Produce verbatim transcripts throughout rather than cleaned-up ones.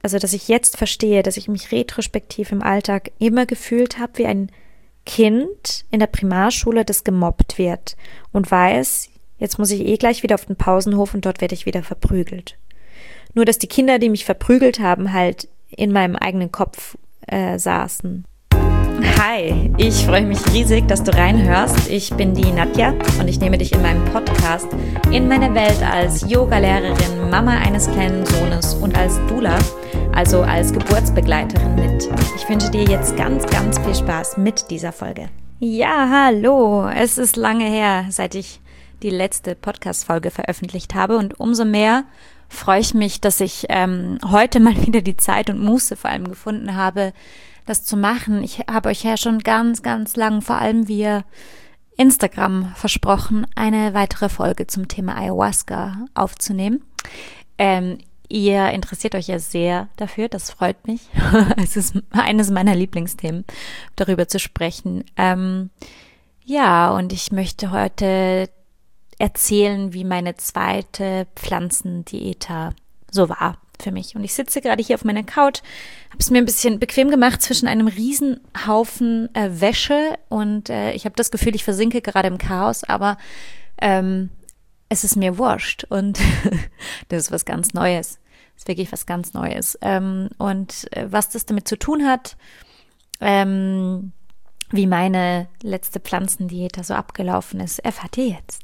also dass ich jetzt verstehe, dass ich mich retrospektiv im Alltag immer gefühlt habe wie ein Kind in der Primarschule, das gemobbt wird und weiß, jetzt muss ich eh gleich wieder auf den Pausenhof und dort werde ich wieder verprügelt. Nur, dass die Kinder, die mich verprügelt haben, halt in meinem eigenen Kopf äh, saßen. Hi, ich freue mich riesig, dass du reinhörst. Ich bin die Nadja und ich nehme dich in meinem Podcast in meine Welt als Yoga-Lehrerin, Mama eines kleinen Sohnes und als Doula, also als Geburtsbegleiterin mit. Ich wünsche dir jetzt ganz, ganz viel Spaß mit dieser Folge. Ja, hallo, es ist lange her, seit ich die letzte Podcast-Folge veröffentlicht habe und umso mehr freue ich mich, dass ich ähm, heute mal wieder die Zeit und Muße vor allem gefunden habe, das zu machen. Ich habe euch ja schon ganz, ganz lang, vor allem via Instagram, versprochen, eine weitere Folge zum Thema Ayahuasca aufzunehmen. Ähm, ihr interessiert euch ja sehr dafür, das freut mich. Es ist eines meiner Lieblingsthemen, darüber zu sprechen. Ähm, ja, und ich möchte heute erzählen, wie meine zweite Pflanzendiäta so war für mich. Und ich sitze gerade hier auf meiner Couch, habe es mir ein bisschen bequem gemacht zwischen einem Riesenhaufen äh, Wäsche und äh, ich habe das Gefühl, ich versinke gerade im Chaos, aber ähm, es ist mir wurscht und das ist was ganz Neues. Das ist wirklich was ganz Neues. Ähm, und äh, was das damit zu tun hat, ähm, wie meine letzte Pflanzendiäta so abgelaufen ist, erfahrt ihr jetzt.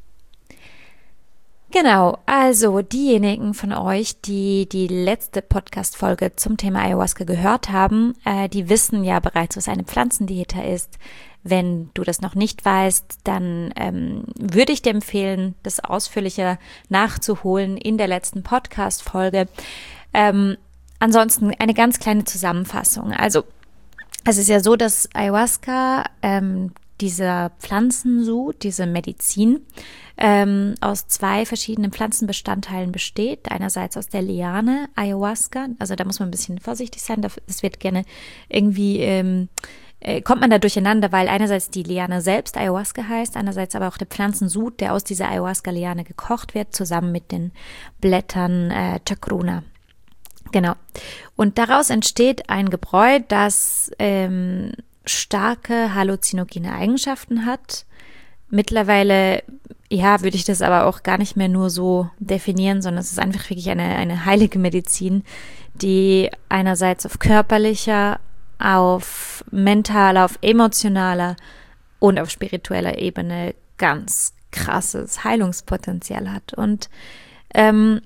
Genau, also diejenigen von euch, die die letzte Podcast-Folge zum Thema Ayahuasca gehört haben, äh, die wissen ja bereits, was eine Pflanzendiäta ist. Wenn du das noch nicht weißt, dann ähm, würde ich dir empfehlen, das ausführlicher nachzuholen in der letzten Podcast-Folge. Ähm, ansonsten eine ganz kleine Zusammenfassung. Also es ist ja so, dass Ayahuasca, ähm, dieser Pflanzensud, diese Medizin, ähm, aus zwei verschiedenen Pflanzenbestandteilen besteht. Einerseits aus der Liane Ayahuasca, also da muss man ein bisschen vorsichtig sein, das wird gerne irgendwie, ähm, äh, kommt man da durcheinander, weil einerseits die Liane selbst Ayahuasca heißt, andererseits aber auch der Pflanzensud, der aus dieser Ayahuasca-Liane gekocht wird, zusammen mit den Blättern äh, Chacruna. Genau. Und daraus entsteht ein Gebräu, das ähm, starke halluzinogene Eigenschaften hat. Mittlerweile, ja, würde ich das aber auch gar nicht mehr nur so definieren, sondern es ist einfach wirklich eine, eine heilige Medizin, die einerseits auf körperlicher, auf mentaler, auf emotionaler und auf spiritueller Ebene ganz krasses Heilungspotenzial hat. Und ähm,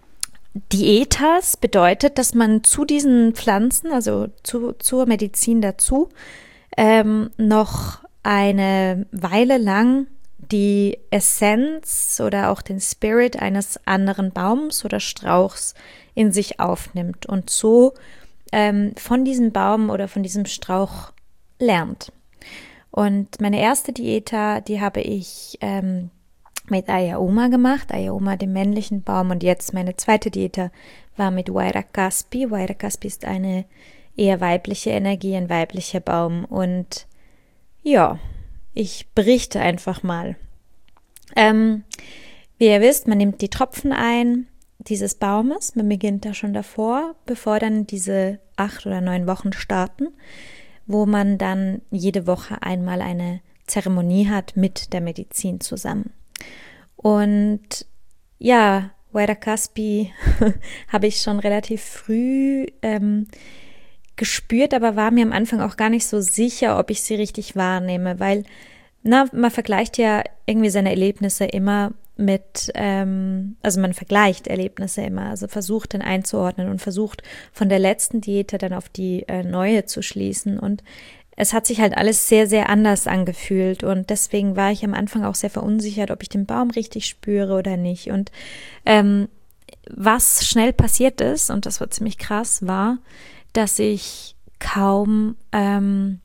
Dietas bedeutet, dass man zu diesen Pflanzen, also zu, zur Medizin dazu, ähm, noch eine Weile lang die Essenz oder auch den Spirit eines anderen Baums oder Strauchs in sich aufnimmt und so ähm, von diesem Baum oder von diesem Strauch lernt. Und meine erste Diäta, die habe ich ähm, mit Ayahuasca gemacht, Ayahuasca, dem männlichen Baum, und jetzt meine zweite Diäta war mit Wayrakaspi. Wayrakaspi ist eine eher weibliche Energie, ein weiblicher Baum, und ja, ich berichte einfach mal. Ähm, wie ihr wisst, man nimmt die Tropfen ein dieses Baumes, man beginnt da schon davor, bevor dann diese acht oder neun Wochen starten, wo man dann jede Woche einmal eine Zeremonie hat mit der Medizin zusammen. Und ja, Wayrakaspi habe ich schon relativ früh ähm, gespürt, aber war mir am Anfang auch gar nicht so sicher, ob ich sie richtig wahrnehme, weil na, man vergleicht ja irgendwie seine Erlebnisse immer mit, ähm, also man vergleicht Erlebnisse immer, also versucht dann einzuordnen und versucht von der letzten Diäte dann auf die äh, neue zu schließen, und es hat sich halt alles sehr, sehr anders angefühlt, und deswegen war ich am Anfang auch sehr verunsichert, ob ich den Baum richtig spüre oder nicht. Und ähm, was schnell passiert ist, und das war ziemlich krass, war, dass ich kaum ähm,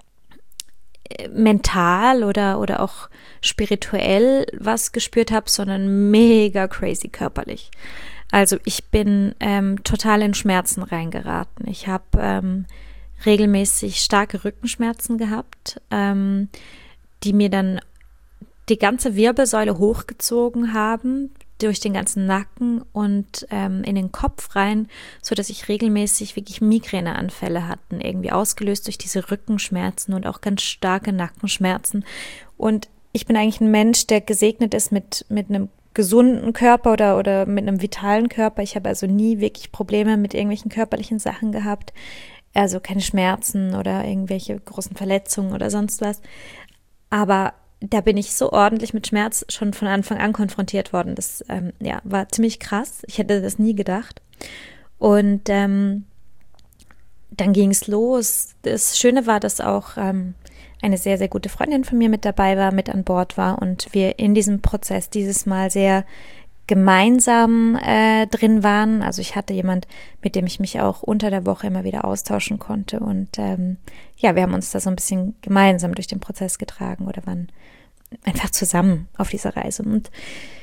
mental oder, oder auch spirituell was gespürt habe, sondern mega crazy körperlich. Also ich bin ähm, total in Schmerzen reingeraten. Ich habe ähm, regelmäßig starke Rückenschmerzen gehabt, ähm, die mir dann die ganze Wirbelsäule hochgezogen haben, durch den ganzen Nacken und ähm, in den Kopf rein, so dass ich regelmäßig wirklich Migräneanfälle hatten, irgendwie ausgelöst durch diese Rückenschmerzen und auch ganz starke Nackenschmerzen. Und ich bin eigentlich ein Mensch, der gesegnet ist mit mit einem gesunden Körper oder oder mit einem vitalen Körper. Ich habe also nie wirklich Probleme mit irgendwelchen körperlichen Sachen gehabt, also keine Schmerzen oder irgendwelche großen Verletzungen oder sonst was. Aber da bin ich so ordentlich mit Schmerz schon von Anfang an konfrontiert worden. Das ähm, ja, war ziemlich krass. Ich hätte das nie gedacht. Und ähm, dann ging es los. Das Schöne war, dass auch ähm, eine sehr, sehr gute Freundin von mir mit dabei war, mit an Bord war und wir in diesem Prozess dieses Mal sehr gemeinsam äh, drin waren. Also ich hatte jemand, mit dem ich mich auch unter der Woche immer wieder austauschen konnte und ähm, ja, wir haben uns da so ein bisschen gemeinsam durch den Prozess getragen oder waren einfach zusammen auf dieser Reise. Und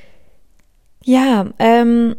ja, ähm,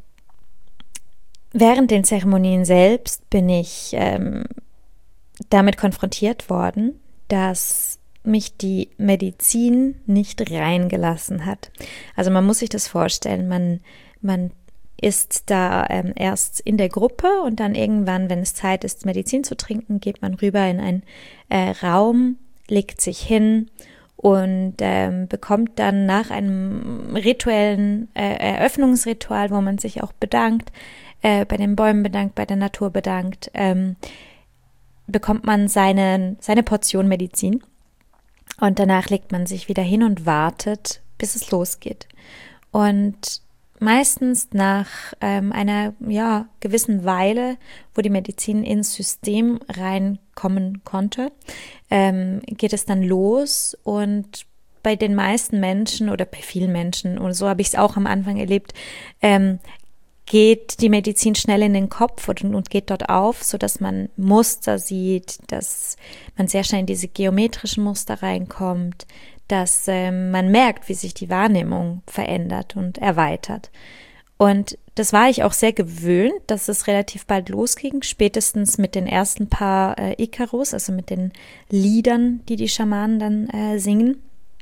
während den Zeremonien selbst bin ich ähm, damit konfrontiert worden, dass mich die Medizin nicht reingelassen hat. Also man muss sich das vorstellen, man, man ist da ähm, erst in der Gruppe und dann irgendwann, wenn es Zeit ist, Medizin zu trinken, geht man rüber in einen äh, Raum, legt sich hin und ähm, bekommt dann nach einem rituellen äh, Eröffnungsritual, wo man sich auch bedankt, äh, bei den Bäumen bedankt, bei der Natur bedankt, ähm, bekommt man seine, seine Portion Medizin. Und danach legt man sich wieder hin und wartet, bis es losgeht. Und meistens nach ähm, einer ja, gewissen Weile, wo die Medizin ins System reinkommen konnte, ähm, geht es dann los. Und bei den meisten Menschen oder bei vielen Menschen, und so habe ich es auch am Anfang erlebt, ähm, geht die Medizin schnell in den Kopf und, und geht dort auf, so dass man Muster sieht, dass man sehr schnell in diese geometrischen Muster reinkommt, dass ähm, man merkt, wie sich die Wahrnehmung verändert und erweitert. Und das war ich auch sehr gewöhnt, dass es relativ bald losging, spätestens mit den ersten paar äh, Icarus, also mit den Liedern, die die Schamanen dann äh, singen.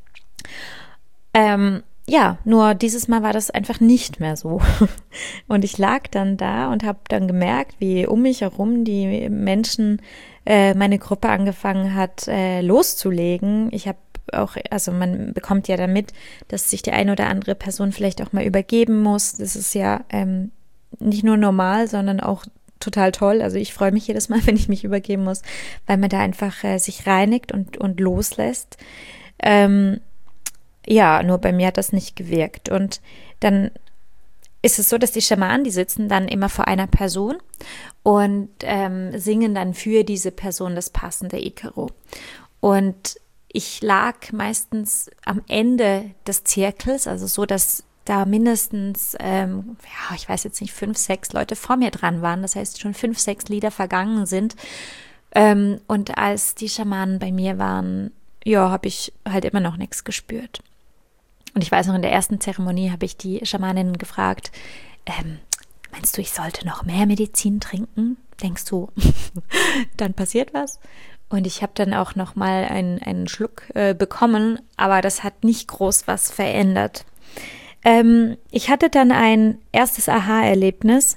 Ähm, Ja, nur dieses Mal war das einfach nicht mehr so. Und ich lag dann da und habe dann gemerkt, wie um mich herum die Menschen, äh, meine Gruppe angefangen hat, äh, loszulegen. Ich habe auch, also man bekommt ja dann mit, dass sich die eine oder andere Person vielleicht auch mal übergeben muss. Das ist ja ähm, nicht nur normal, sondern auch total toll. Also ich freue mich jedes Mal, wenn ich mich übergeben muss, weil man da einfach äh, sich reinigt und, und loslässt. Ähm, Ja, nur bei mir hat das nicht gewirkt. Und dann ist es so, dass die Schamanen, die sitzen dann immer vor einer Person und ähm, singen dann für diese Person das passende Icaro. Und ich lag meistens am Ende des Zirkels, also so, dass da mindestens, ähm, ja, ich weiß jetzt nicht, fünf, sechs Leute vor mir dran waren. Das heißt, schon fünf, sechs Lieder vergangen sind. Ähm, und als die Schamanen bei mir waren, ja, habe ich halt immer noch nichts gespürt. Und ich weiß noch, in der ersten Zeremonie habe ich die Schamaninnen gefragt, ähm, meinst du, ich sollte noch mehr Medizin trinken? Denkst du, dann passiert was? Und ich habe dann auch noch mal einen, einen Schluck äh, bekommen, aber das hat nicht groß was verändert. Ähm, ich hatte dann ein erstes Aha-Erlebnis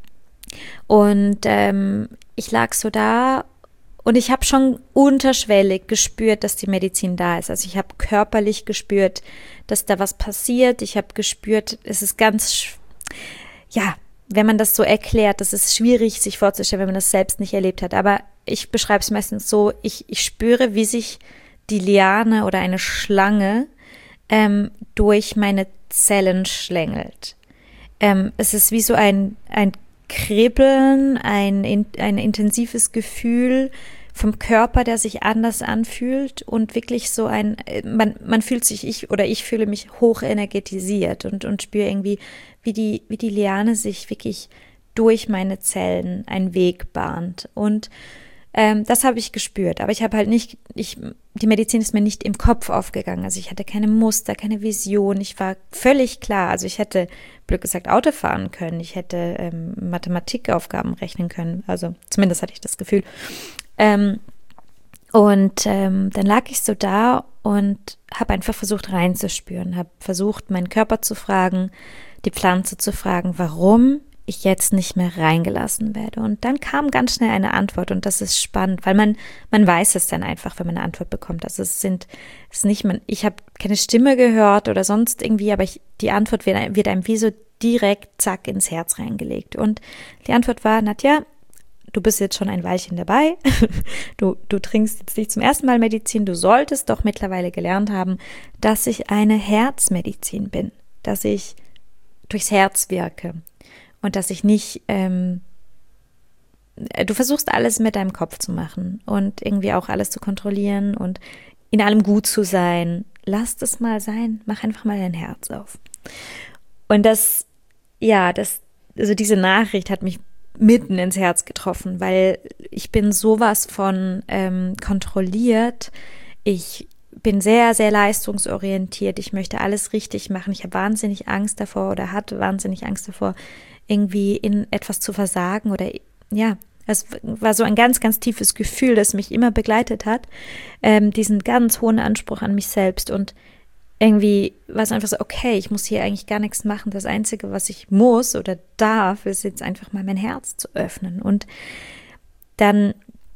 und ähm, ich lag so da. Und ich habe schon unterschwellig gespürt, dass die Medizin da ist. Also ich habe körperlich gespürt, dass da was passiert. Ich habe gespürt, es ist ganz, ja, wenn man das so erklärt, das ist schwierig, sich vorzustellen, wenn man das selbst nicht erlebt hat. Aber ich beschreibe es meistens so, ich, ich spüre, wie sich die Liane oder eine Schlange ähm, durch meine Zellen schlängelt. Ähm, es ist wie so ein, ein Kribbeln, ein, ein intensives Gefühl vom Körper, der sich anders anfühlt und wirklich so ein, man, man fühlt sich, ich oder ich fühle mich hoch energetisiert und, und spüre irgendwie, wie die, wie die Liane sich wirklich durch meine Zellen einen Weg bahnt. Und ähm, das habe ich gespürt, aber ich habe halt nicht, ich, die Medizin ist mir nicht im Kopf aufgegangen, also ich hatte keine Muster, keine Vision, ich war völlig klar, also ich hätte, blöd gesagt, Auto fahren können, ich hätte ähm, Mathematikaufgaben rechnen können, also zumindest hatte ich das Gefühl. Ähm, Und ähm, dann lag ich so da und habe einfach versucht reinzuspüren, habe versucht, meinen Körper zu fragen, die Pflanze zu fragen, warum ich jetzt nicht mehr reingelassen werde. Und dann kam ganz schnell eine Antwort und das ist spannend, weil man man weiß es dann einfach, wenn man eine Antwort bekommt. Also es sind es ist nicht man, ich habe keine Stimme gehört oder sonst irgendwie, aber ich, die Antwort wird, wird einem wie so direkt zack ins Herz reingelegt. Und die Antwort war: Nadja, du bist jetzt schon ein Weilchen dabei. Du, du trinkst jetzt nicht zum ersten Mal Medizin. Du solltest doch mittlerweile gelernt haben, dass ich eine Herzmedizin bin, dass ich durchs Herz wirke. Und dass ich nicht, ähm, du versuchst alles mit deinem Kopf zu machen und irgendwie auch alles zu kontrollieren und in allem gut zu sein. Lass das mal sein, mach einfach mal dein Herz auf. Und das, ja, das, also diese Nachricht hat mich mitten ins Herz getroffen, weil ich bin sowas von ähm, kontrolliert. Ich bin sehr, sehr leistungsorientiert. Ich möchte alles richtig machen. Ich habe wahnsinnig Angst davor oder hatte wahnsinnig Angst davor, irgendwie in etwas zu versagen oder ja, es war so ein ganz, ganz tiefes Gefühl, das mich immer begleitet hat, ähm, diesen ganz hohen Anspruch an mich selbst und irgendwie war es einfach so, okay, ich muss hier eigentlich gar nichts machen, das Einzige, was ich muss oder darf, ist jetzt einfach mal mein Herz zu öffnen und dann,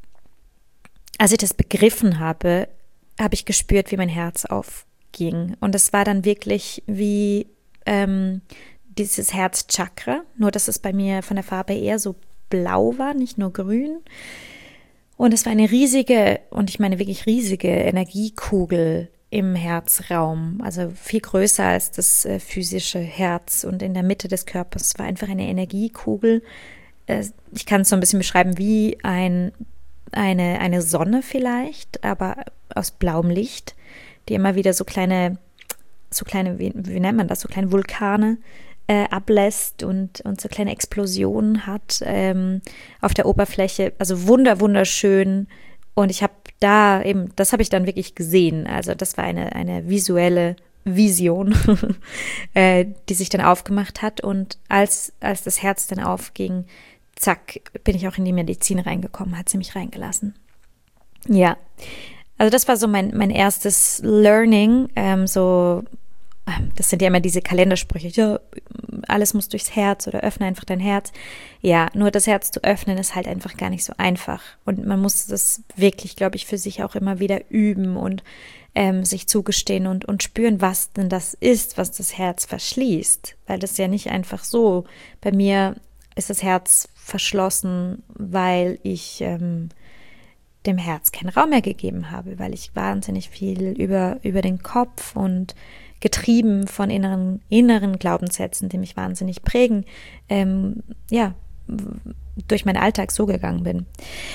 als ich das begriffen habe, habe ich gespürt, wie mein Herz aufging und es war dann wirklich wie ähm, dieses Herzchakra, nur dass es bei mir von der Farbe eher so blau war, nicht nur grün. Und es war eine riesige, und ich meine wirklich riesige Energiekugel im Herzraum, also viel größer als das äh, physische Herz und in der Mitte des Körpers. Es war einfach eine Energiekugel. Äh, ich kann es so ein bisschen beschreiben wie ein, eine, eine Sonne vielleicht, aber aus blauem Licht, die immer wieder so kleine, so kleine, wie, wie nennt man das, so kleine Vulkane Äh, ablässt und, und so kleine Explosionen hat ähm, auf der Oberfläche. Also wunder, wunderschön. Und ich habe da eben, das habe ich dann wirklich gesehen. Also das war eine, eine visuelle Vision, äh, die sich dann aufgemacht hat. Und als, als das Herz dann aufging, zack, bin ich auch in die Medizin reingekommen, hat sie mich reingelassen. Ja, also das war so mein, mein erstes Learning, ähm, so das sind ja immer diese Kalendersprüche, ja, alles muss durchs Herz oder öffne einfach dein Herz. Ja, nur das Herz zu öffnen ist halt einfach gar nicht so einfach. Und man muss das wirklich, glaube ich, für sich auch immer wieder üben und ähm, sich zugestehen und, und spüren, was denn das ist, was das Herz verschließt. Weil das ja nicht einfach so. Bei mir ist das Herz verschlossen, weil ich ähm, dem Herz keinen Raum mehr gegeben habe, weil ich wahnsinnig viel über, über den Kopf und getrieben von inneren, inneren Glaubenssätzen, die mich wahnsinnig prägen, ähm, ja, durch meinen Alltag so gegangen bin.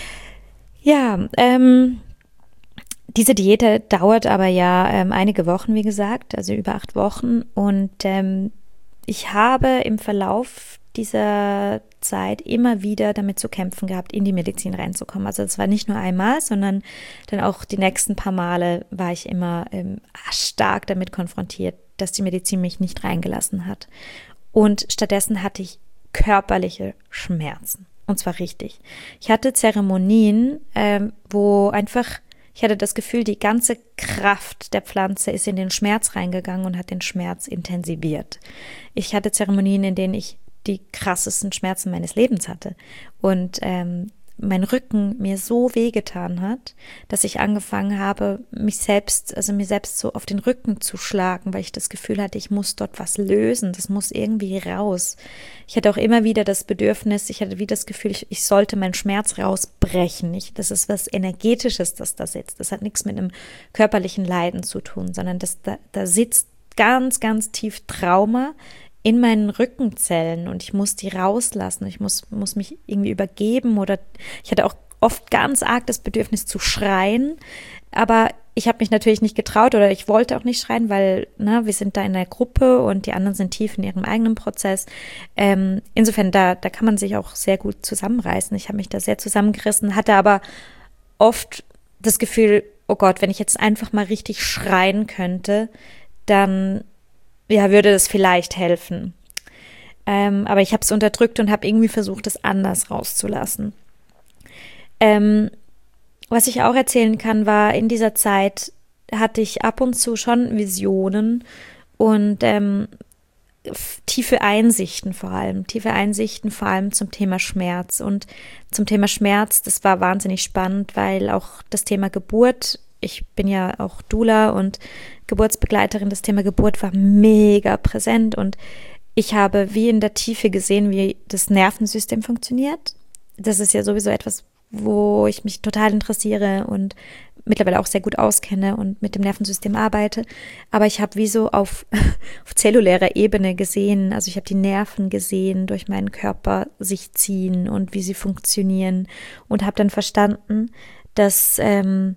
Ja, ähm, diese Diät dauert aber ja ähm, einige Wochen, wie gesagt, also über acht Wochen und ähm, ich habe im Verlauf dieser Zeit immer wieder damit zu kämpfen gehabt, in die Medizin reinzukommen. Also es war nicht nur einmal, sondern dann auch die nächsten paar Male war ich immer ähm, stark damit konfrontiert, dass die Medizin mich nicht reingelassen hat. Und stattdessen hatte ich körperliche Schmerzen. Und zwar richtig. Ich hatte Zeremonien, ähm, wo einfach, ich hatte das Gefühl, die ganze Kraft der Pflanze ist in den Schmerz reingegangen und hat den Schmerz intensiviert. Ich hatte Zeremonien, in denen ich die krassesten Schmerzen meines Lebens hatte und ähm, mein Rücken mir so wehgetan hat, dass ich angefangen habe, mich selbst, also mir selbst so auf den Rücken zu schlagen, weil ich das Gefühl hatte, ich muss dort was lösen, das muss irgendwie raus. Ich hatte auch immer wieder das Bedürfnis, ich hatte wie das Gefühl, ich, ich sollte meinen Schmerz rausbrechen. Ich, das ist was Energetisches, das da sitzt. Das hat nichts mit einem körperlichen Leiden zu tun, sondern das, da, da sitzt ganz, ganz tief Trauma in meinen Rückenzellen und ich muss die rauslassen, ich muss, muss mich irgendwie übergeben oder ich hatte auch oft ganz arg das Bedürfnis zu schreien, aber ich habe mich natürlich nicht getraut oder ich wollte auch nicht schreien, weil ne, wir sind da in der Gruppe und die anderen sind tief in ihrem eigenen Prozess. Ähm, insofern, da, da kann man sich auch sehr gut zusammenreißen. Ich habe mich da sehr zusammengerissen, hatte aber oft das Gefühl, oh Gott, wenn ich jetzt einfach mal richtig schreien könnte, dann ja, würde das vielleicht helfen. Ähm, aber ich habe es unterdrückt und habe irgendwie versucht, es anders rauszulassen. Ähm, was ich auch erzählen kann, war, in dieser Zeit hatte ich ab und zu schon Visionen und ähm, tiefe Einsichten vor allem, tiefe Einsichten vor allem zum Thema Schmerz. Und zum Thema Schmerz, das war wahnsinnig spannend, weil auch das Thema Geburt, ich bin ja auch Doula und Geburtsbegleiterin, das Thema Geburt war mega präsent und ich habe wie in der Tiefe gesehen, wie das Nervensystem funktioniert. Das ist ja sowieso etwas, wo ich mich total interessiere und mittlerweile auch sehr gut auskenne und mit dem Nervensystem arbeite. Aber ich habe wie so auf, auf zellulärer Ebene gesehen, also ich habe die Nerven gesehen, durch meinen Körper sich ziehen und wie sie funktionieren und habe dann verstanden, dass, ähm,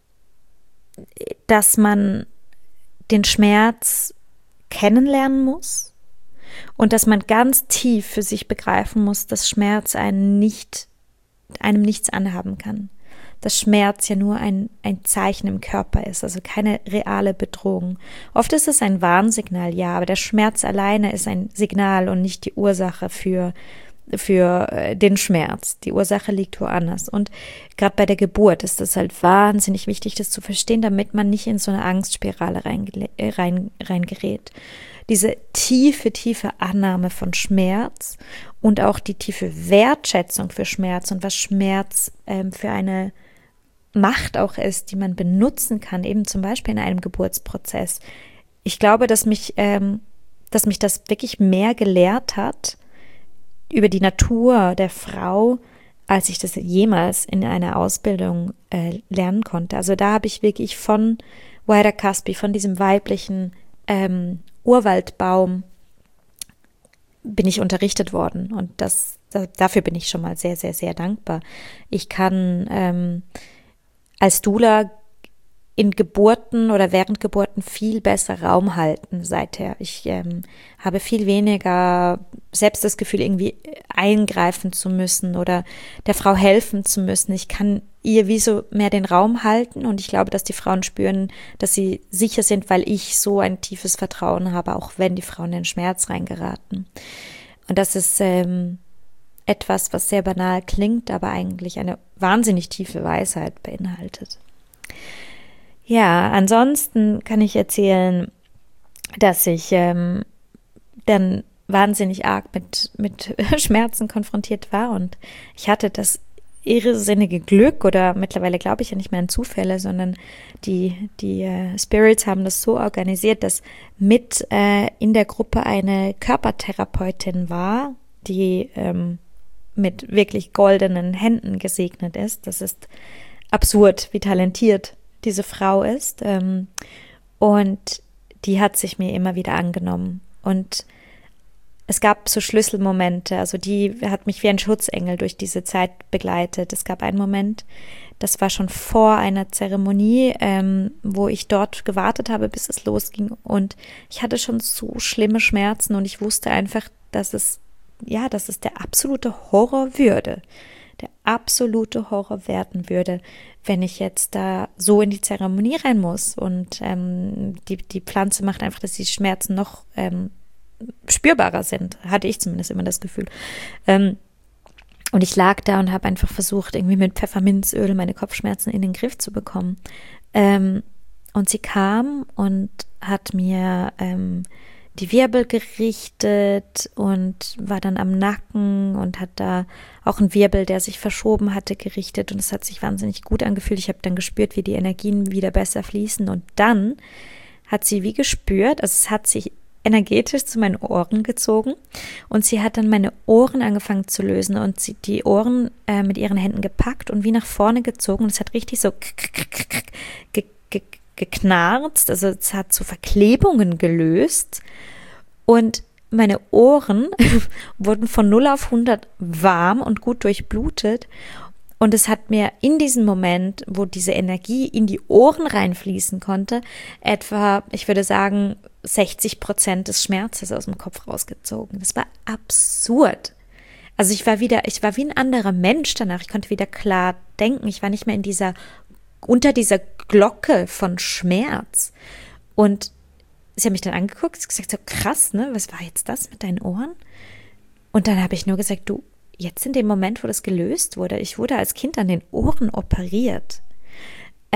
dass man den Schmerz kennenlernen muss und dass man ganz tief für sich begreifen muss, dass Schmerz einen nicht, einem nichts anhaben kann. Dass Schmerz ja nur ein, ein Zeichen im Körper ist, also keine reale Bedrohung. Oft ist es ein Warnsignal, ja, aber der Schmerz alleine ist ein Signal und nicht die Ursache für, für den Schmerz. Die Ursache liegt woanders. Und gerade bei der Geburt ist es halt wahnsinnig wichtig, das zu verstehen, damit man nicht in so eine Angstspirale reingerät. Rein, rein Diese tiefe, tiefe Annahme von Schmerz und auch die tiefe Wertschätzung für Schmerz und was Schmerz ähm, für eine Macht auch ist, die man benutzen kann, eben zum Beispiel in einem Geburtsprozess. Ich glaube, dass mich, ähm, dass mich das wirklich mehr gelehrt hat über die Natur der Frau, als ich das jemals in einer Ausbildung äh, lernen konnte. Also da habe ich wirklich von Whydah Caspi, von diesem weiblichen ähm, Urwaldbaum, bin ich unterrichtet worden und das, da, dafür bin ich schon mal sehr, sehr, sehr dankbar. Ich kann ähm, als Doula in Geburten oder während Geburten viel besser Raum halten seither. Ich ähm, habe viel weniger selbst das Gefühl, irgendwie eingreifen zu müssen oder der Frau helfen zu müssen. Ich kann ihr wie so mehr den Raum halten und ich glaube, dass die Frauen spüren, dass sie sicher sind, weil ich so ein tiefes Vertrauen habe, auch wenn die Frauen in den Schmerz reingeraten. Und das ist ähm, etwas, was sehr banal klingt, aber eigentlich eine wahnsinnig tiefe Weisheit beinhaltet. Ja, ansonsten kann ich erzählen, dass ich ähm, dann wahnsinnig arg mit, mit Schmerzen konfrontiert war und ich hatte das irrsinnige Glück oder mittlerweile glaube ich ja nicht mehr an Zufälle, sondern die, die äh, Spirits haben das so organisiert, dass mit äh, in der Gruppe eine Körpertherapeutin war, die ähm, mit wirklich goldenen Händen gesegnet ist. Das ist absurd, wie talentiert diese Frau ist. Ähm, und die hat sich mir immer wieder angenommen. Und es gab so Schlüsselmomente, also die hat mich wie ein Schutzengel durch diese Zeit begleitet. Es gab einen Moment, das war schon vor einer Zeremonie, ähm, wo ich dort gewartet habe, bis es losging. Und ich hatte schon so schlimme Schmerzen und ich wusste einfach, dass es, ja, dass es der absolute Horror würde. Der absolute Horror werden würde, wenn ich jetzt da so in die Zeremonie rein muss. Und ähm, die, die Pflanze macht einfach, dass die Schmerzen noch ähm, spürbarer sind, hatte ich zumindest immer das Gefühl. Ähm, und ich lag da und habe einfach versucht, irgendwie mit Pfefferminzöl meine Kopfschmerzen in den Griff zu bekommen. Ähm, und sie kam und hat mir ähm, die Wirbel gerichtet und war dann am Nacken und hat da auch einen Wirbel, der sich verschoben hatte, gerichtet und es hat sich wahnsinnig gut angefühlt. Ich habe dann gespürt, wie die Energien wieder besser fließen und dann hat sie wie gespürt, also es hat sich energetisch zu meinen Ohren gezogen und sie hat dann meine Ohren angefangen zu lösen und sie die Ohren äh, mit ihren Händen gepackt und wie nach vorne gezogen und es hat richtig so ge- ge- geknarzt, also es hat so Verklebungen gelöst und meine Ohren wurden von null auf hundert warm und gut durchblutet und es hat mir in diesem Moment, wo diese Energie in die Ohren reinfließen konnte, etwa, ich würde sagen, sechzig Prozent des Schmerzes aus dem Kopf rausgezogen. Das war absurd. Also ich war wieder, ich war wie ein anderer Mensch danach. Ich konnte wieder klar denken. Ich war nicht mehr in dieser, unter dieser Glocke von Schmerz. Und sie hat mich dann angeguckt, sie hat gesagt, so krass, ne? Was war jetzt das mit deinen Ohren? Und dann habe ich nur gesagt, du, jetzt in dem Moment, wo das gelöst wurde, ich wurde als Kind an den Ohren operiert.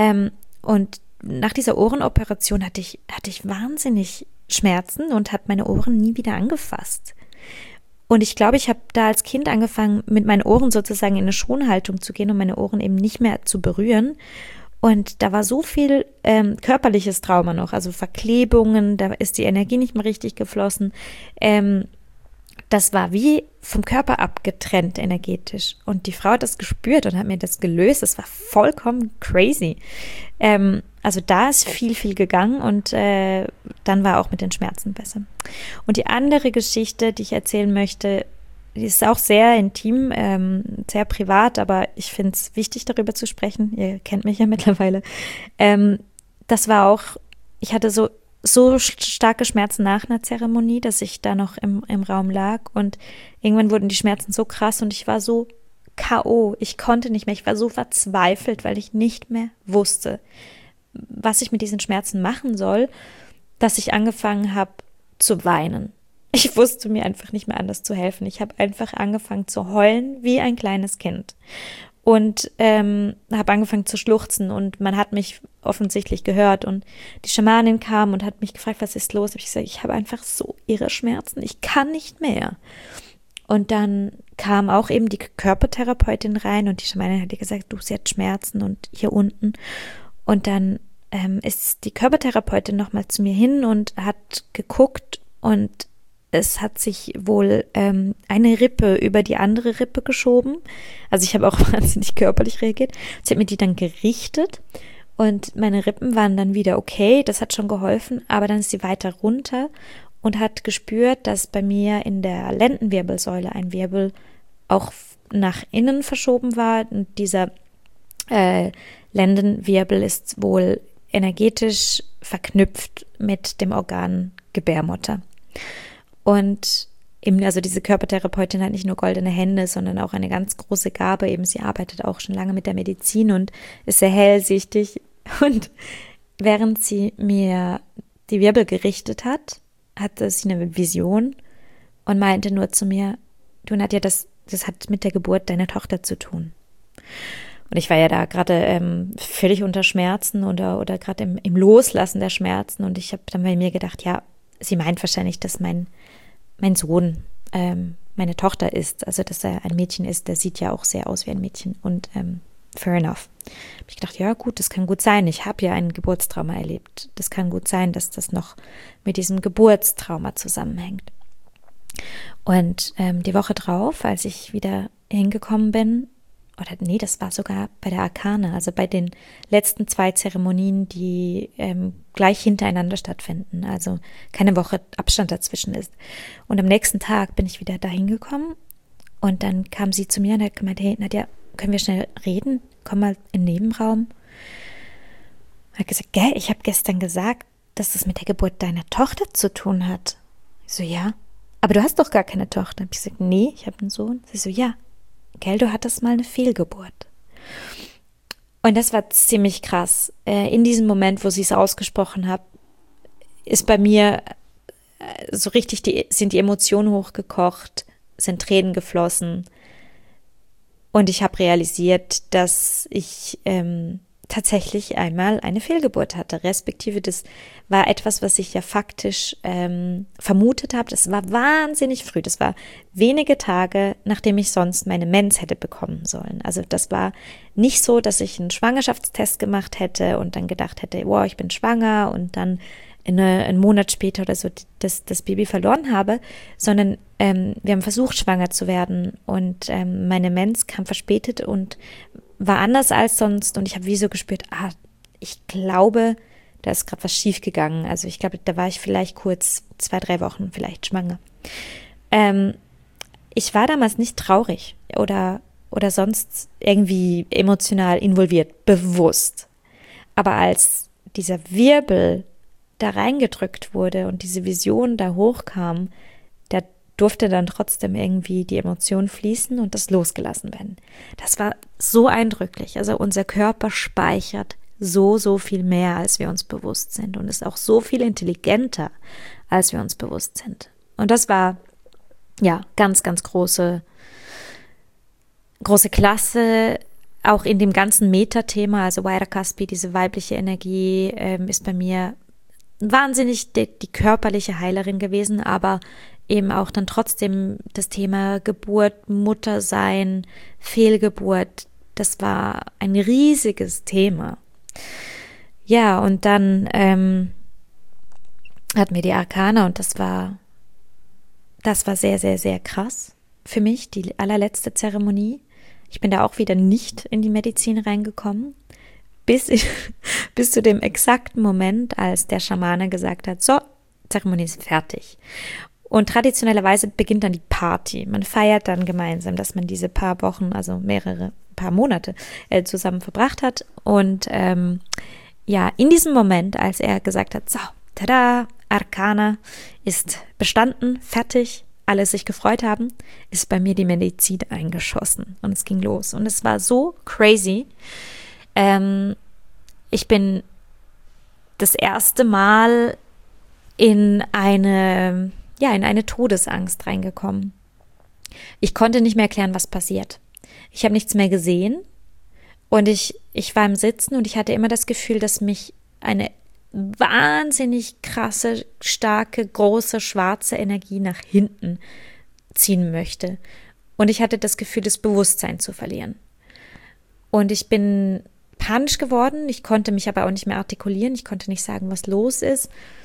Ähm, und nach dieser Ohrenoperation hatte ich, hatte ich wahnsinnig Schmerzen und habe meine Ohren nie wieder angefasst. Und ich glaube, ich habe da als Kind angefangen, mit meinen Ohren sozusagen in eine Schonhaltung zu gehen und meine Ohren eben nicht mehr zu berühren. Und da war so viel ähm, körperliches Trauma noch, also Verklebungen, da ist die Energie nicht mehr richtig geflossen. Ähm, das war wie vom Körper abgetrennt energetisch. Und die Frau hat das gespürt und hat mir das gelöst. Das war vollkommen crazy. Ähm, also da ist viel, viel gegangen und äh, dann war auch mit den Schmerzen besser. Und die andere Geschichte, die ich erzählen möchte, die ist auch sehr intim, ähm, sehr privat, aber ich finde es wichtig, darüber zu sprechen. Ihr kennt mich ja mittlerweile. Ähm, das war auch, ich hatte so so starke Schmerzen nach einer Zeremonie, dass ich da noch im, im Raum lag und irgendwann wurden die Schmerzen so krass und ich war so K O. Ich konnte nicht mehr, ich war so verzweifelt, weil ich nicht mehr wusste, was ich mit diesen Schmerzen machen soll, dass ich angefangen habe zu weinen. Ich wusste mir einfach nicht mehr anders zu helfen. Ich habe einfach angefangen zu heulen wie ein kleines Kind. Und ähm, habe angefangen zu schluchzen und man hat mich offensichtlich gehört und die Schamanin kam und hat mich gefragt, was ist los? Hab ich gesagt, ich habe einfach so irre Schmerzen, ich kann nicht mehr. Und dann kam auch eben die Körpertherapeutin rein und die Schamanin hat gesagt, du, sie hat Schmerzen und hier unten. Und dann ähm, ist die Körpertherapeutin nochmal zu mir hin und hat geguckt und es hat sich wohl ähm, eine Rippe über die andere Rippe geschoben. Also ich habe auch wahnsinnig körperlich reagiert. Sie hat mir die dann gerichtet und meine Rippen waren dann wieder okay. Das hat schon geholfen, aber dann ist sie weiter runter und hat gespürt, dass bei mir in der Lendenwirbelsäule ein Wirbel auch nach innen verschoben war. Und dieser äh, Lendenwirbel ist wohl energetisch verknüpft mit dem Organ Gebärmutter. Und eben, also diese Körpertherapeutin hat nicht nur goldene Hände, sondern auch eine ganz große Gabe. Eben, sie arbeitet auch schon lange mit der Medizin und ist sehr hellsichtig. Und während sie mir die Wirbel gerichtet hat, hatte sie eine Vision und meinte nur zu mir, du Nadja, das, das hat mit der Geburt deiner Tochter zu tun. Und ich war ja da gerade ähm, völlig unter Schmerzen oder, oder gerade im, im Loslassen der Schmerzen. Und ich habe dann bei mir gedacht, ja, sie meint wahrscheinlich, dass mein, mein Sohn ähm, meine Tochter ist. Also, dass er ein Mädchen ist, der sieht ja auch sehr aus wie ein Mädchen. Und ähm, fair enough. Habe ich gedacht, ja gut, das kann gut sein. Ich habe ja ein Geburtstrauma erlebt. Das kann gut sein, dass das noch mit diesem Geburtstrauma zusammenhängt. Und ähm, die Woche drauf, als ich wieder hingekommen bin, oder nee, das war sogar bei der Arkane, also bei den letzten zwei Zeremonien, die ähm, gleich hintereinander stattfinden, also keine Woche Abstand dazwischen ist. Und am nächsten Tag bin ich wieder dahin gekommen und dann kam sie zu mir und hat gemeint, hey Nadja, können wir schnell reden? Komm mal in den Nebenraum. Ich habe gesagt, gell, ich habe gestern gesagt, dass es mit der Geburt deiner Tochter zu tun hat. Ich so, ja, aber du hast doch gar keine Tochter. Ich gesagt, nee, ich habe einen Sohn. Sie so, ja. Gell, du hattest mal eine Fehlgeburt. Und das war ziemlich krass. In diesem Moment, wo sie es ausgesprochen hat, ist bei mir so richtig, die, sind die Emotionen hochgekocht, sind Tränen geflossen. Und ich habe realisiert, dass ich ähm, tatsächlich einmal eine Fehlgeburt hatte, respektive das war etwas, was ich ja faktisch ähm, vermutet habe. Das war wahnsinnig früh, das war wenige Tage, nachdem ich sonst meine Mens hätte bekommen sollen. Also das war nicht so, dass ich einen Schwangerschaftstest gemacht hätte und dann gedacht hätte, wow, ich bin schwanger und dann eine, einen Monat später oder so das, das Baby verloren habe, sondern ähm, wir haben versucht, schwanger zu werden und ähm, meine Mens kam verspätet und war anders als sonst und ich habe wie so gespürt, ah, ich glaube, da ist gerade was schief gegangen. Also ich glaube, da war ich vielleicht kurz zwei, drei Wochen vielleicht schwanger. Ähm, ich war damals nicht traurig oder, oder sonst irgendwie emotional involviert, bewusst. Aber als dieser Wirbel da reingedrückt wurde und diese Vision da hochkam, da durfte dann trotzdem irgendwie die Emotion fließen und das losgelassen werden. Das war so eindrücklich. Also unser Körper speichert so, so viel mehr, als wir uns bewusst sind und ist auch so viel intelligenter, als wir uns bewusst sind. Und das war, ja, ganz, ganz große, große Klasse, auch in dem ganzen Meta-Thema, also Vajrakaspi, diese weibliche Energie, ähm, ist bei mir wahnsinnig die, die körperliche Heilerin gewesen, aber eben auch dann trotzdem das Thema Geburt, Muttersein, Fehlgeburt, das war ein riesiges Thema. Ja, und dann ähm, hatten wir die Arkana und das war, das war sehr, sehr, sehr krass für mich, die allerletzte Zeremonie. Ich bin da auch wieder nicht in die Medizin reingekommen, bis, ich, bis zu dem exakten Moment, als der Schamane gesagt hat, so, Zeremonie ist fertig. Und traditionellerweise beginnt dann die Party. Man feiert dann gemeinsam, dass man diese paar Wochen, also mehrere, paar Monate äh, zusammen verbracht hat. Und ähm, ja, in diesem Moment, als er gesagt hat, so, tada, Arkana ist bestanden, fertig, alle sich gefreut haben, ist bei mir die Medizin eingeschossen und es ging los. Und es war so crazy. Ähm, ich bin das erste Mal in eine, ja, in eine Todesangst reingekommen. Ich konnte nicht mehr erklären, was passiert. Ich habe nichts mehr gesehen und ich, ich war im Sitzen und ich hatte immer das Gefühl, dass mich eine wahnsinnig krasse, starke, große, schwarze Energie nach hinten ziehen möchte. Und ich hatte das Gefühl, das Bewusstsein zu verlieren. Und ich bin panisch geworden. Ich konnte mich aber auch nicht mehr artikulieren. Ich konnte nicht sagen, was los ist.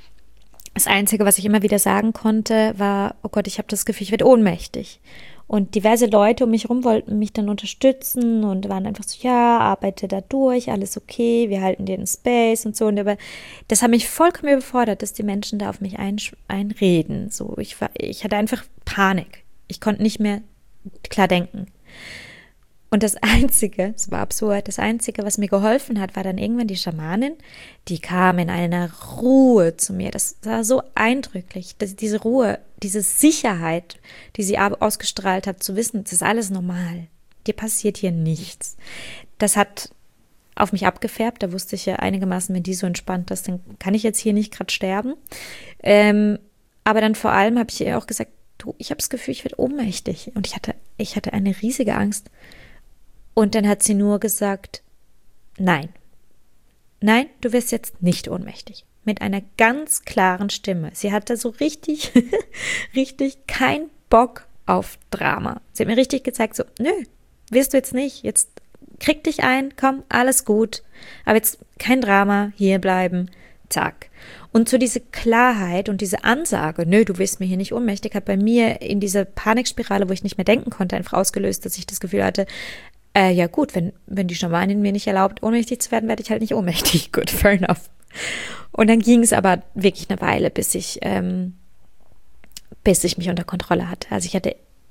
Das Einzige, was ich immer wieder sagen konnte, war, oh Gott, ich habe das Gefühl, ich werde ohnmächtig. Und diverse Leute um mich herum wollten mich dann unterstützen und waren einfach so, ja, arbeite da durch, alles okay, wir halten dir den Space und so. Und aber das hat mich vollkommen überfordert, dass die Menschen da auf mich ein, einreden. So, ich war, ich hatte einfach Panik. Ich konnte nicht mehr klar denken. Und das Einzige, es war absurd, das Einzige, was mir geholfen hat, war dann irgendwann die Schamanin, die kam in einer Ruhe zu mir. Das war so eindrücklich, dass diese Ruhe, diese Sicherheit, die sie ausgestrahlt hat, zu wissen, das ist alles normal. Dir passiert hier nichts. Das hat auf mich abgefärbt. Da wusste ich ja einigermaßen, wenn die so entspannt ist, dann kann ich jetzt hier nicht gerade sterben. Ähm, aber dann vor allem habe ich ihr auch gesagt, du, ich habe das Gefühl, ich werde ohnmächtig. Und ich hatte, ich hatte eine riesige Angst. Und dann hat sie nur gesagt, nein, nein, du wirst jetzt nicht ohnmächtig. Mit einer ganz klaren Stimme. Sie hatte so richtig, richtig keinen Bock auf Drama. Sie hat mir richtig gezeigt, so, nö, wirst du jetzt nicht, jetzt krieg dich ein, komm, alles gut. Aber jetzt kein Drama, hier bleiben, zack. Und so diese Klarheit und diese Ansage, nö, du wirst mir hier nicht ohnmächtig, hat bei mir in dieser Panikspirale, wo ich nicht mehr denken konnte, einfach ausgelöst, dass ich das Gefühl hatte, Äh, ja gut, wenn, wenn die Schamanin mir nicht erlaubt, ohnmächtig zu werden, werde ich halt nicht ohnmächtig. Gut, fair enough. Und dann ging es aber wirklich eine Weile, bis ich, ähm, bis ich mich unter Kontrolle hatte. Also ich hatte,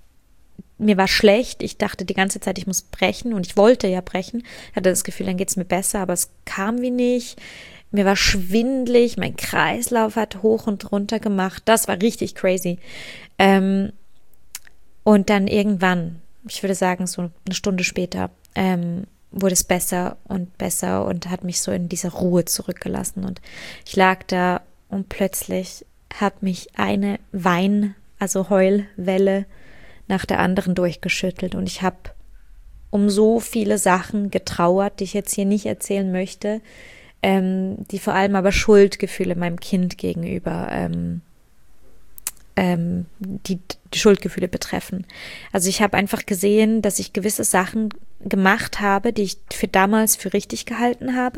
mir war schlecht, ich dachte die ganze Zeit, ich muss brechen und ich wollte ja brechen. Ich hatte das Gefühl, dann geht es mir besser, aber es kam wie nicht. Mir war schwindelig, mein Kreislauf hat hoch und runter gemacht. Das war richtig crazy. Ähm, und dann irgendwann, ich würde sagen, so eine Stunde später ähm, wurde es besser und besser und hat mich so in diese Ruhe zurückgelassen. Und ich lag da und plötzlich hat mich eine Wein-, also Heulwelle nach der anderen durchgeschüttelt. Und ich habe um so viele Sachen getrauert, die ich jetzt hier nicht erzählen möchte, ähm, die vor allem aber Schuldgefühle meinem Kind gegenüber ähm, Ähm, die, die Schuldgefühle betreffen. Also ich habe einfach gesehen, dass ich gewisse Sachen gemacht habe, die ich für damals für richtig gehalten habe.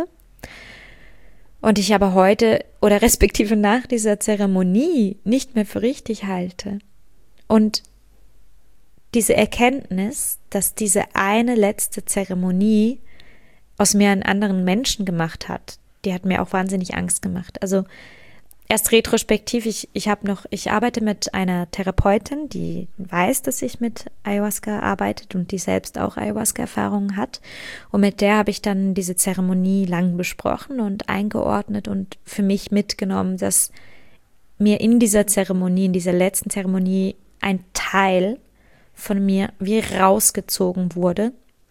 Und ich aber heute oder respektive nach dieser Zeremonie nicht mehr für richtig halte. Und diese Erkenntnis, dass diese eine letzte Zeremonie aus mir einen anderen Menschen gemacht hat, die hat mir auch wahnsinnig Angst gemacht. Also erst retrospektiv, ich, ich habe noch, ich arbeite mit einer Therapeutin, die weiß, dass ich mit Ayahuasca arbeite und die selbst auch Ayahuasca-Erfahrungen hat. Und mit der habe ich dann diese Zeremonie lang besprochen und eingeordnet und für mich mitgenommen, dass mir in dieser Zeremonie, in dieser letzten Zeremonie ein Teil von mir wie rausgezogen wurde,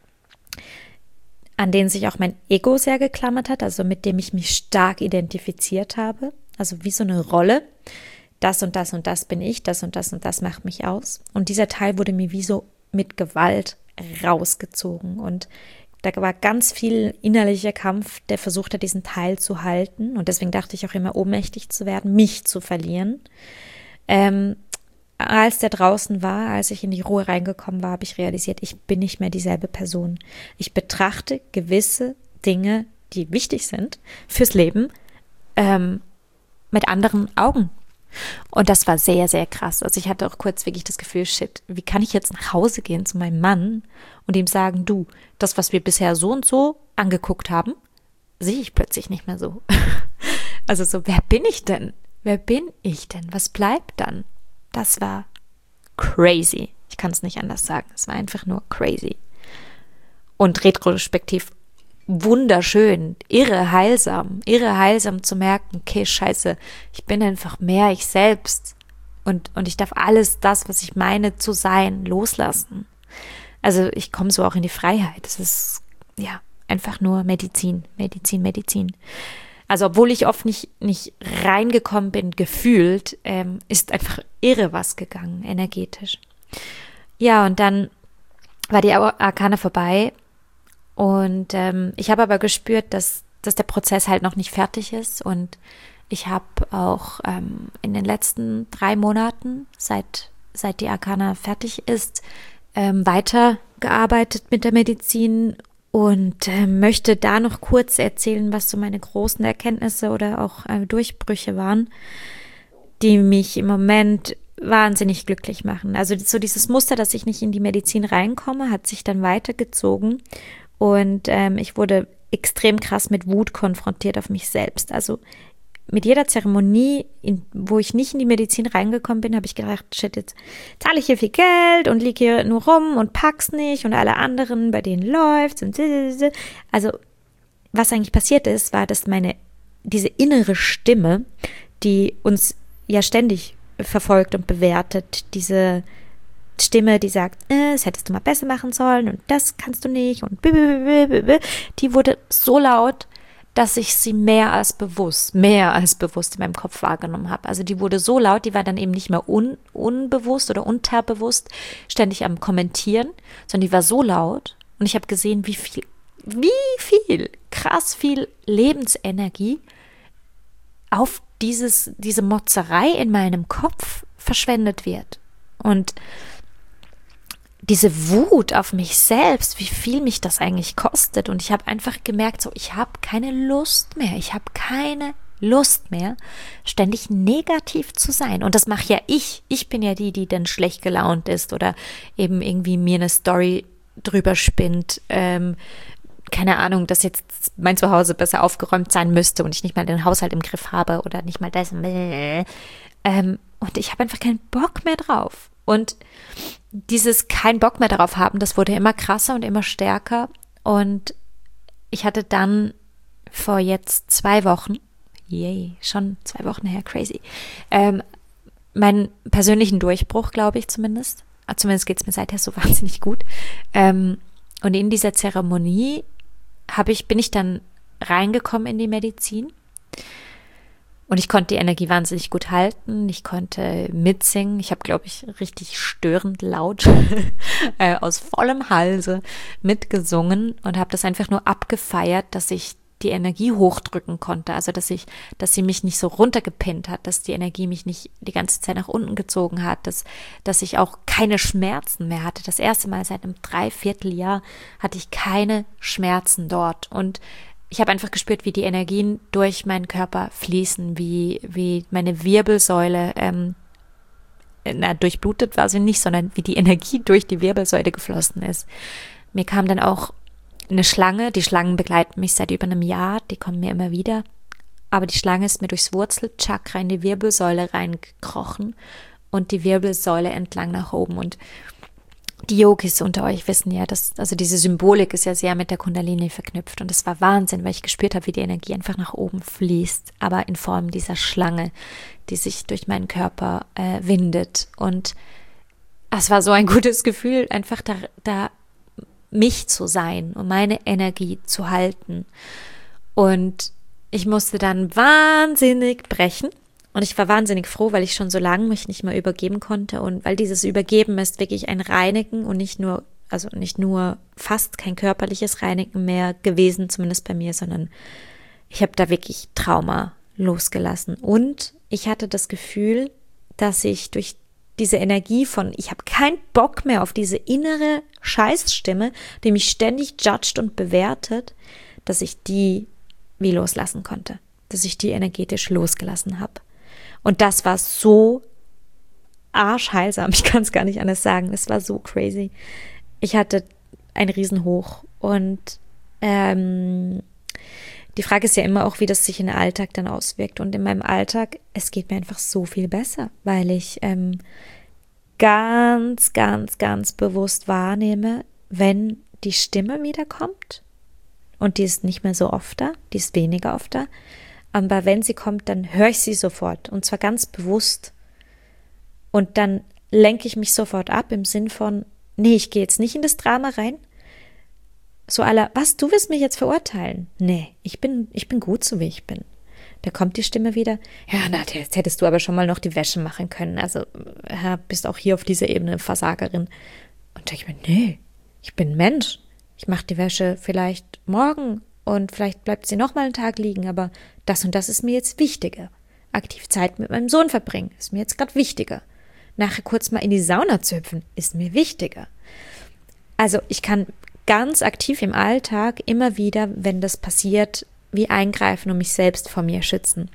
an den sich auch mein Ego sehr geklammert hat, also mit dem ich mich stark identifiziert habe. Also wie so eine Rolle, das und das und das bin ich, das und das und das macht mich aus. Und dieser Teil wurde mir wie so mit Gewalt rausgezogen. Und Da war ganz viel innerlicher Kampf, der versucht hat, diesen Teil zu halten. Und deswegen dachte ich auch immer, ohnmächtig zu werden, mich zu verlieren. Ähm, als der draußen war, als ich in die Ruhe reingekommen war, habe ich realisiert, ich bin nicht mehr dieselbe Person. Ich betrachte gewisse Dinge, die wichtig sind fürs Leben, ähm, mit anderen Augen. Und das war sehr, sehr krass. Also ich hatte auch kurz wirklich das Gefühl, shit, wie kann ich jetzt nach Hause gehen zu meinem Mann und ihm sagen, du, das, was wir bisher so und so angeguckt haben, sehe ich plötzlich nicht mehr so. Also so, wer bin ich denn? Wer bin ich denn? Was bleibt dann? Das war crazy. Ich kann es nicht anders sagen. Es war einfach nur crazy. Und retrospektiv wunderschön, irre heilsam, irre heilsam zu merken, okay, scheiße, ich bin einfach mehr ich selbst und, und ich darf alles das, was ich meine zu sein, loslassen. Also ich komme so auch in die Freiheit. Es ist ja einfach nur Medizin, Medizin, Medizin. Also obwohl ich oft nicht, nicht reingekommen bin, gefühlt, ähm, ist einfach irre was gegangen, energetisch. Ja, und dann war die Arkane vorbei. Und ähm, ich habe aber gespürt, dass, dass der Prozess halt noch nicht fertig ist. Und ich habe auch ähm, in den letzten drei Monaten, seit, seit die Arkana fertig ist, ähm, weitergearbeitet mit der Medizin und äh, möchte da noch kurz erzählen, was so meine großen Erkenntnisse oder auch äh, Durchbrüche waren, die mich im Moment wahnsinnig glücklich machen. Also so dieses Muster, dass ich nicht in die Medizin reinkomme, hat sich dann weitergezogen. Und ähm, ich wurde extrem krass mit Wut konfrontiert auf mich selbst. Also mit jeder Zeremonie, in, wo ich nicht in die Medizin reingekommen bin, habe ich gedacht, shit, jetzt zahle ich hier viel Geld und liege hier nur rum und pack's nicht und alle anderen, bei denen läuft's. Und also was eigentlich passiert ist, war, dass meine, diese innere Stimme, die uns ja ständig verfolgt und bewertet, diese Stimme, die sagt, äh, das hättest du mal besser machen sollen und das kannst du nicht und blablabla, die wurde so laut, dass ich sie mehr als bewusst, mehr als bewusst in meinem Kopf wahrgenommen habe. Also die wurde so laut, die war dann eben nicht mehr un, unbewusst oder unterbewusst ständig am Kommentieren, sondern die war so laut und ich habe gesehen, wie viel, wie viel, krass viel Lebensenergie auf dieses, diese Motzerei in meinem Kopf verschwendet wird. Und diese Wut auf mich selbst, wie viel mich das eigentlich kostet. Und ich habe einfach gemerkt, so, ich habe keine Lust mehr. Ich habe keine Lust mehr, ständig negativ zu sein. Und das mache ja ich. Ich bin ja die, die dann schlecht gelaunt ist oder eben irgendwie mir eine Story drüber spinnt. Ähm, keine Ahnung, dass jetzt mein Zuhause besser aufgeräumt sein müsste und ich nicht mal den Haushalt im Griff habe oder nicht mal das. Ähm, und ich habe einfach keinen Bock mehr drauf. Und dieses kein Bock mehr darauf haben, das wurde immer krasser und immer stärker. Und ich hatte dann vor jetzt zwei Wochen, yay, schon zwei Wochen her, crazy, ähm, meinen persönlichen Durchbruch, glaube ich zumindest. Zumindest geht es mir seither so wahnsinnig gut. Ähm, und in dieser Zeremonie habe ich, bin ich dann reingekommen in die Medizin. Und ich konnte die Energie wahnsinnig gut halten. Ich konnte mitsingen. Ich habe, glaube ich, richtig störend laut äh, aus vollem Halse mitgesungen und habe das einfach nur abgefeiert, dass ich die Energie hochdrücken konnte. Also, dass ich, dass sie mich nicht so runtergepinnt hat, dass die Energie mich nicht die ganze Zeit nach unten gezogen hat, dass, dass ich auch keine Schmerzen mehr hatte. Das erste Mal seit einem Dreivierteljahr hatte ich keine Schmerzen dort. Und ich habe einfach gespürt, wie die Energien durch meinen Körper fließen, wie, wie meine Wirbelsäule, ähm, na, durchblutet war sie nicht, sondern wie die Energie durch die Wirbelsäule geflossen ist. Mir kam dann auch eine Schlange, die Schlangen begleiten mich seit über einem Jahr, die kommen mir immer wieder, aber die Schlange ist mir durchs Wurzelchakra in die Wirbelsäule reingekrochen und die Wirbelsäule entlang nach oben. Und die Yogis unter euch wissen ja, dass, also diese Symbolik ist ja sehr mit der Kundalini verknüpft und es war Wahnsinn, weil ich gespürt habe, wie die Energie einfach nach oben fließt, aber in Form dieser Schlange, die sich durch meinen Körper äh, windet. Und es war so ein gutes Gefühl, einfach da, da mich zu sein und meine Energie zu halten. Und ich musste dann wahnsinnig brechen. Und ich war wahnsinnig froh, weil ich schon so lange mich nicht mehr übergeben konnte und weil dieses Übergeben ist wirklich ein Reinigen und nicht nur also nicht nur fast kein körperliches Reinigen mehr gewesen, zumindest bei mir, sondern ich habe da wirklich Trauma losgelassen. Und ich hatte das Gefühl, dass ich durch diese Energie von, ich habe keinen Bock mehr auf diese innere Scheißstimme, die mich ständig judgt und bewertet, dass ich die wie loslassen konnte, dass ich die energetisch losgelassen habe. Und das war so arschheilsam, ich kann es gar nicht anders sagen, es war so crazy. Ich hatte ein Riesenhoch und ähm, die Frage ist ja immer auch, wie das sich in den Alltag dann auswirkt. Und in meinem Alltag, es geht mir einfach so viel besser, weil ich ähm, ganz, ganz, ganz bewusst wahrnehme, wenn die Stimme wiederkommt. Und die ist nicht mehr so oft da, die ist weniger oft da. Aber wenn sie kommt, dann höre ich sie sofort. Und zwar ganz bewusst. Und dann lenke ich mich sofort ab im Sinn von, nee, ich gehe jetzt nicht in das Drama rein. So aller, was, du willst mich jetzt verurteilen? Nee, ich bin, ich bin gut, so wie ich bin. Da kommt die Stimme wieder. Ja, na, jetzt hättest du aber schon mal noch die Wäsche machen können. Also, ja, bist auch hier auf dieser Ebene Versagerin. Und denke ich mir, nee, ich bin Mensch. Ich mache die Wäsche vielleicht morgen und vielleicht bleibt sie noch mal einen Tag liegen, aber das und das ist mir jetzt wichtiger. Aktiv Zeit mit meinem Sohn verbringen ist mir jetzt gerade wichtiger. Nachher kurz mal in die Sauna zu hüpfen ist mir wichtiger. Also, ich kann ganz aktiv im Alltag immer wieder, wenn das passiert, wie eingreifen und mich selbst vor mir schützen.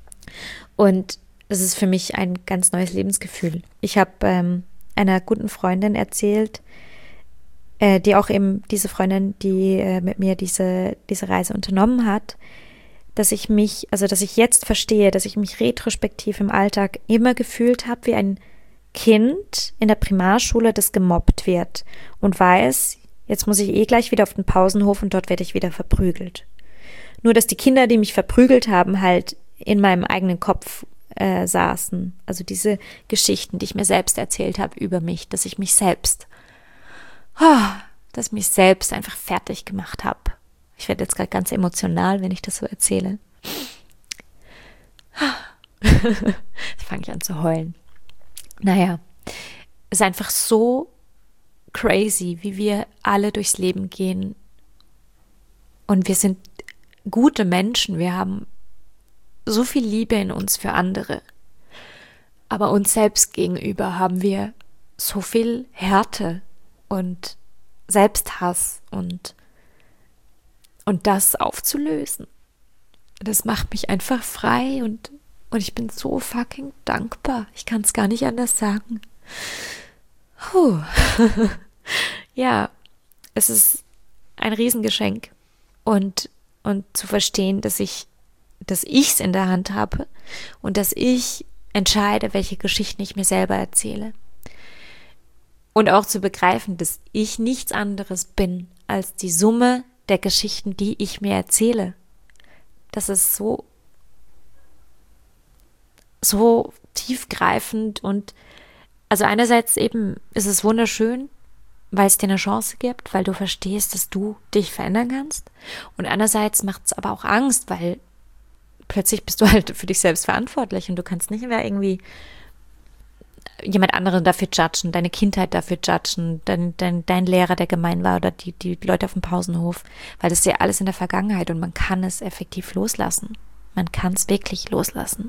Und das ist für mich ein ganz neues Lebensgefühl. Ich habe ähm, einer guten Freundin erzählt, äh, die auch eben diese Freundin, die äh, mit mir diese, diese Reise unternommen hat, dass ich mich, also dass ich jetzt verstehe, dass ich mich retrospektiv im Alltag immer gefühlt habe wie ein Kind in der Primarschule, das gemobbt wird und weiß, jetzt muss ich eh gleich wieder auf den Pausenhof und dort werde ich wieder verprügelt. Nur, dass die Kinder, die mich verprügelt haben, halt in meinem eigenen Kopf äh, saßen. Also diese Geschichten, die ich mir selbst erzählt habe über mich, dass ich mich selbst, oh, dass ich mich selbst einfach fertig gemacht habe. Ich werde jetzt gerade ganz emotional, wenn ich das so erzähle. Jetzt fange ich an zu heulen. Naja, es ist einfach so crazy, wie wir alle durchs Leben gehen. Und wir sind gute Menschen, wir haben so viel Liebe in uns für andere. Aber uns selbst gegenüber haben wir so viel Härte und Selbsthass und, und das aufzulösen. Das macht mich einfach frei und, und ich bin so fucking dankbar. Ich kann es gar nicht anders sagen. Puh. Ja, es ist ein Riesengeschenk und, und zu verstehen, dass ich, dass ich's in der Hand habe und dass ich entscheide, welche Geschichten ich mir selber erzähle. Und auch zu begreifen, dass ich nichts anderes bin als die Summe der Geschichten, die ich mir erzähle. Das ist so, so tiefgreifend und also einerseits eben ist es wunderschön, weil es dir eine Chance gibt, weil du verstehst, dass du dich verändern kannst. Und andererseits macht es aber auch Angst, weil plötzlich bist du halt für dich selbst verantwortlich und du kannst nicht mehr irgendwie jemand anderen dafür judgen, deine Kindheit dafür judgen, dein, dein, dein Lehrer, der gemein war oder die, die Leute auf dem Pausenhof, weil das ist ja alles in der Vergangenheit und man kann es effektiv loslassen. Man kann es wirklich loslassen.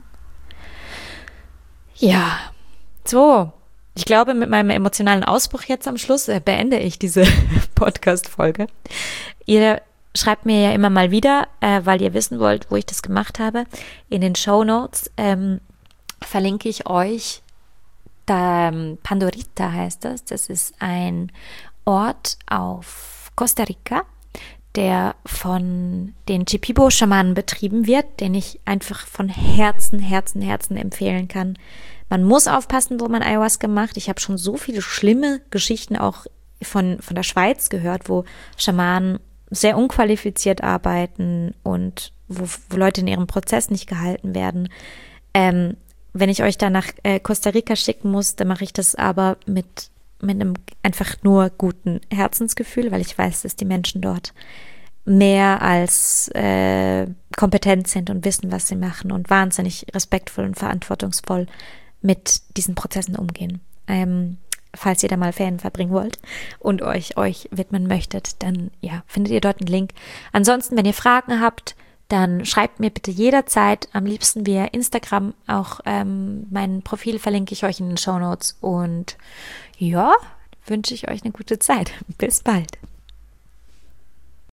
Ja, so. Ich glaube, mit meinem emotionalen Ausbruch jetzt am Schluss äh, beende ich diese Podcast-Folge. Ihr schreibt mir ja immer mal wieder, äh, weil ihr wissen wollt, wo ich das gemacht habe. In den Shownotes ähm, verlinke ich euch, da, ähm, Pandorita heißt das. Das ist ein Ort auf Costa Rica, der von den Shipibo-Schamanen betrieben wird, den ich einfach von Herzen, Herzen, Herzen empfehlen kann. Man muss aufpassen, wo man Ayahuasca macht. Ich habe schon so viele schlimme Geschichten auch von, von der Schweiz gehört, wo Schamanen sehr unqualifiziert arbeiten und wo, wo Leute in ihrem Prozess nicht gehalten werden. Ähm, wenn ich euch da nach äh, Costa Rica schicken muss, dann mache ich das aber mit, mit einem einfach nur guten Herzensgefühl, weil ich weiß, dass die Menschen dort mehr als äh, kompetent sind und wissen, was sie machen und wahnsinnig respektvoll und verantwortungsvoll mit diesen Prozessen umgehen. Ähm, falls ihr da mal Ferien verbringen wollt und euch euch widmen möchtet, dann ja, findet ihr dort einen Link. Ansonsten, wenn ihr Fragen habt, dann schreibt mir bitte jederzeit, am liebsten via Instagram, auch ähm, mein Profil verlinke ich euch in den Shownotes und ja, wünsche ich euch eine gute Zeit. Bis bald.